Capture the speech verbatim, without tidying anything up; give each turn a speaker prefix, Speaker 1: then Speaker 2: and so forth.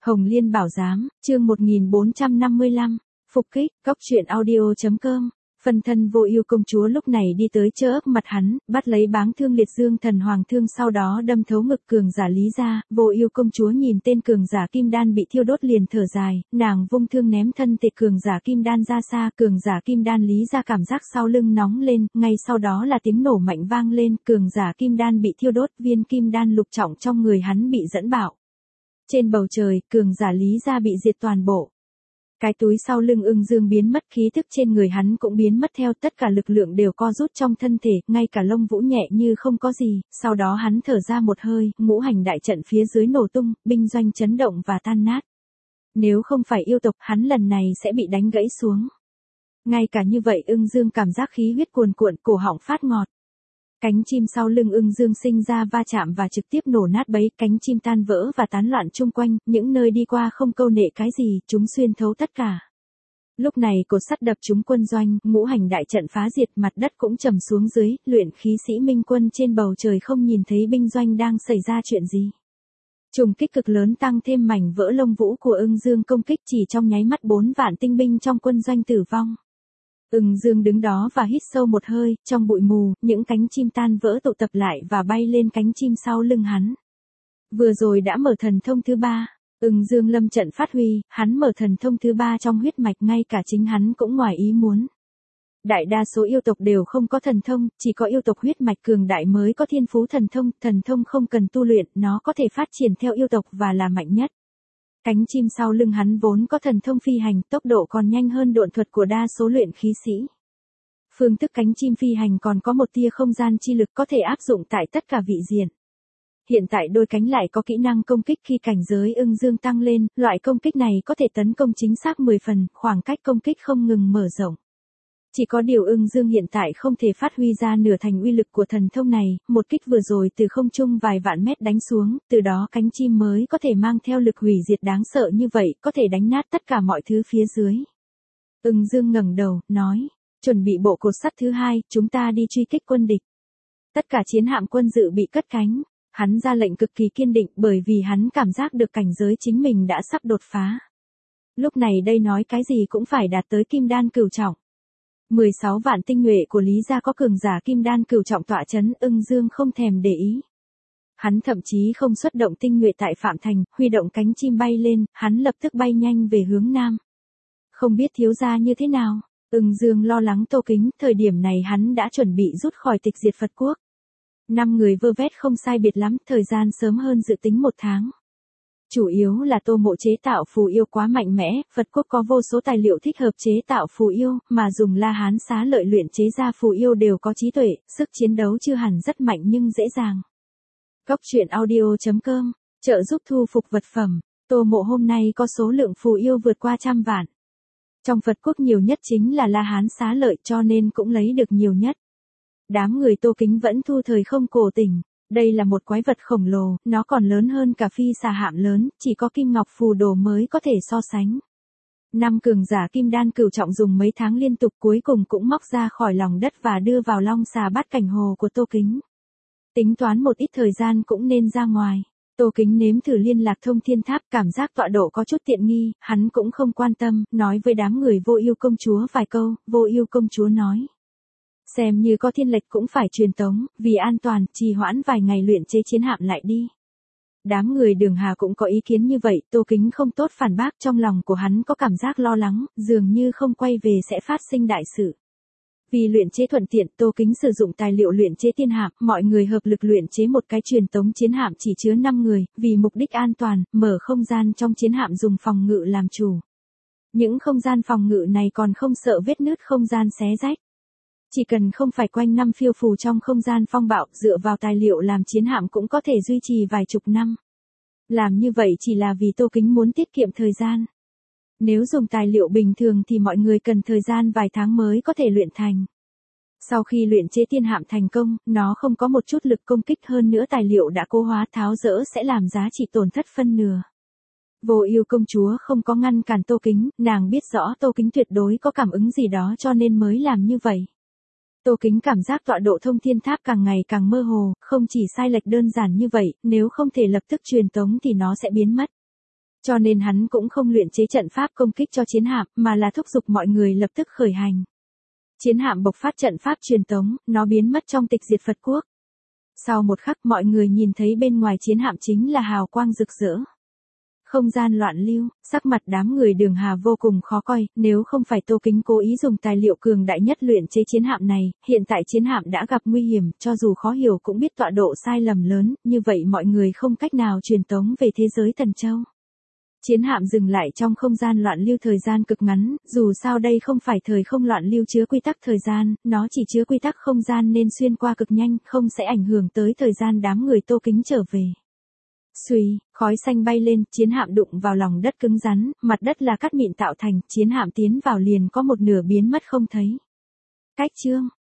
Speaker 1: Hồng Liên Bảo Giám, chương một nghìn bốn trăm năm mươi lăm, phục kích, cóc truyện audio chấm com. Phân thân Vô Ưu công chúa lúc này đi tới chơ ấp mặt hắn, bắt lấy báng thương liệt dương thần hoàng thương, sau đó đâm thấu ngực cường giả Lý gia. Vô Ưu công chúa nhìn tên cường giả kim đan bị thiêu đốt liền thở dài, nàng vung thương ném thân thể cường giả kim đan ra xa. Cường giả kim đan Lý gia cảm giác sau lưng nóng lên, ngay sau đó là tiếng nổ mạnh vang lên, cường giả kim đan bị thiêu đốt, viên kim đan lục trọng trong người hắn bị dẫn bạo. Trên bầu trời, cường giả Lý gia bị diệt toàn bộ. Cái túi sau lưng Ưng Dương biến mất, khí thức trên người hắn cũng biến mất theo, tất cả lực lượng đều co rút trong thân thể, ngay cả lông vũ nhẹ như không có gì. Sau đó hắn thở ra một hơi, ngũ hành đại trận phía dưới nổ tung, binh doanh chấn động và tan nát. Nếu không phải yêu tộc, hắn lần này sẽ bị đánh gãy xuống. Ngay cả như vậy Ưng Dương cảm giác khí huyết cuồn cuộn, cổ họng phát ngọt. Cánh chim sau lưng Ưng Dương sinh ra va chạm và trực tiếp nổ nát bấy, cánh chim tan vỡ và tán loạn chung quanh, những nơi đi qua không câu nệ cái gì, chúng xuyên thấu tất cả. Lúc này cột sắt đập trúng quân doanh, ngũ hành đại trận phá diệt, mặt đất cũng trầm xuống dưới, luyện khí sĩ minh quân trên bầu trời không nhìn thấy binh doanh đang xảy ra chuyện gì. Trùng kích cực lớn tăng thêm mảnh vỡ lông vũ của Ưng Dương công kích, chỉ trong nháy mắt bốn vạn tinh binh trong quân doanh tử vong. Ưng Dương đứng đó và hít sâu một hơi, trong bụi mù, những cánh chim tan vỡ tụ tập lại và bay lên cánh chim sau lưng hắn. Vừa rồi đã mở thần thông thứ ba, Ưng Dương lâm trận phát huy, hắn mở thần thông thứ ba trong huyết mạch, ngay cả chính hắn cũng ngoài ý muốn. Đại đa số yêu tộc đều không có thần thông, chỉ có yêu tộc huyết mạch cường đại mới có thiên phú thần thông, thần thông không cần tu luyện, nó có thể phát triển theo yêu tộc và là mạnh nhất. Cánh chim sau lưng hắn vốn có thần thông phi hành, tốc độ còn nhanh hơn độn thuật của đa số luyện khí sĩ. Phương thức cánh chim phi hành còn có một tia không gian chi lực có thể áp dụng tại tất cả vị diện. Hiện tại đôi cánh lại có kỹ năng công kích khi cảnh giới Ưng Dương tăng lên, loại công kích này có thể tấn công chính xác mười phần, khoảng cách công kích không ngừng mở rộng. Chỉ có điều Ưng Dương hiện tại không thể phát huy ra nửa thành uy lực của thần thông này, một kích vừa rồi từ không trung vài vạn mét đánh xuống, từ đó cánh chim mới có thể mang theo lực hủy diệt đáng sợ như vậy, có thể đánh nát tất cả mọi thứ phía dưới. Ưng Dương ngẩng đầu, nói, chuẩn bị bộ cột sắt thứ hai, chúng ta đi truy kích quân địch. Tất cả chiến hạm quân dự bị cất cánh, hắn ra lệnh cực kỳ kiên định bởi vì hắn cảm giác được cảnh giới chính mình đã sắp đột phá. Lúc này đây nói cái gì cũng phải đạt tới kim đan cửu trọng. mười sáu vạn tinh nhuệ của Lý gia có cường giả kim đan cửu trọng tọa chấn, Ưng Dương không thèm để ý. Hắn thậm chí không xuất động tinh nhuệ tại Phạm Thành, huy động cánh chim bay lên, hắn lập tức bay nhanh về hướng nam. Không biết thiếu gia như thế nào, Ưng Dương lo lắng Tô Kính, thời điểm này hắn đã chuẩn bị rút khỏi tịch diệt Phật quốc. Năm người vơ vét không sai biệt lắm, thời gian sớm hơn dự tính một tháng. Chủ yếu là Tô Mộ chế tạo phù yêu quá mạnh mẽ, Phật quốc có vô số tài liệu thích hợp chế tạo phù yêu, mà dùng La Hán Xá Lợi luyện chế ra phù yêu đều có trí tuệ, sức chiến đấu chưa hẳn rất mạnh nhưng dễ dàng. Cóc truyện audio chấm com, trợ giúp thu phục vật phẩm, Tô Mộ hôm nay có số lượng phù yêu vượt qua trăm vạn. Trong Phật quốc nhiều nhất chính là La Hán Xá Lợi, cho nên cũng lấy được nhiều nhất. Đám người Tô Kính vẫn thu thời không cổ tỉnh. Đây là một quái vật khổng lồ, nó còn lớn hơn cả phi xà hạm lớn, chỉ có kim ngọc phù đồ mới có thể so sánh. Năm cường giả kim đan cửu trọng dùng mấy tháng liên tục cuối cùng cũng móc ra khỏi lòng đất và đưa vào long xà bát cảnh hồ của Tô Kính. Tính toán một ít thời gian cũng nên ra ngoài. Tô Kính nếm thử liên lạc thông thiên tháp, cảm giác tọa độ có chút tiện nghi, hắn cũng không quan tâm, nói với đám người Vô Ưu công chúa vài câu. Vô Ưu công chúa nói, xem như có thiên lệch cũng phải truyền tống, vì an toàn, trì hoãn vài ngày luyện chế chiến hạm lại đi. Đám người Đường Hà cũng có ý kiến như vậy, Tô Kính không tốt phản bác, trong lòng của hắn có cảm giác lo lắng, dường như không quay về sẽ phát sinh đại sự. Vì luyện chế thuận tiện, Tô Kính sử dụng tài liệu luyện chế tiên hạm, mọi người hợp lực luyện chế một cái truyền tống chiến hạm chỉ chứa năm người, vì mục đích an toàn, mở không gian trong chiến hạm dùng phòng ngự làm chủ. Những không gian phòng ngự này còn không sợ vết nứt không gian xé rách. Chỉ cần không phải quanh năm phiêu phù trong không gian phong bạo, dựa vào tài liệu làm chiến hạm cũng có thể duy trì vài chục năm. Làm như vậy chỉ là vì Tô Kính muốn tiết kiệm thời gian. Nếu dùng tài liệu bình thường thì mọi người cần thời gian vài tháng mới có thể luyện thành. Sau khi luyện chế tiên hạm thành công, nó không có một chút lực công kích, hơn nữa tài liệu đã cố hóa, tháo dỡ sẽ làm giá trị tổn thất phân nửa. Vô Ưu công chúa không có ngăn cản Tô Kính, nàng biết rõ Tô Kính tuyệt đối có cảm ứng gì đó cho nên mới làm như vậy. Tô Kính cảm giác tọa độ thông thiên tháp càng ngày càng mơ hồ, không chỉ sai lệch đơn giản như vậy, nếu không thể lập tức truyền tống thì nó sẽ biến mất. Cho nên hắn cũng không luyện chế trận pháp công kích cho chiến hạm, mà là thúc giục mọi người lập tức khởi hành. Chiến hạm bộc phát trận pháp truyền tống, nó biến mất trong tịch diệt Phật quốc. Sau một khắc mọi người nhìn thấy bên ngoài chiến hạm chính là hào quang rực rỡ. Không gian loạn lưu, sắc mặt đám người Đường Hà vô cùng khó coi, nếu không phải Tô Kính cố ý dùng tài liệu cường đại nhất luyện chế chiến hạm này, hiện tại chiến hạm đã gặp nguy hiểm, cho dù khó hiểu cũng biết tọa độ sai lầm lớn, như vậy mọi người không cách nào truyền tống về thế giới Thần Châu. Chiến hạm dừng lại trong không gian loạn lưu thời gian cực ngắn, dù sao đây không phải thời không loạn lưu chứa quy tắc thời gian, nó chỉ chứa quy tắc không gian nên xuyên qua cực nhanh, không sẽ ảnh hưởng tới thời gian đám người Tô Kính trở về. Xuy, khói xanh bay lên, chiến hạm đụng vào lòng đất cứng rắn, mặt đất là cát mịn tạo thành, chiến hạm tiến vào liền có một nửa biến mất không thấy. Cách chương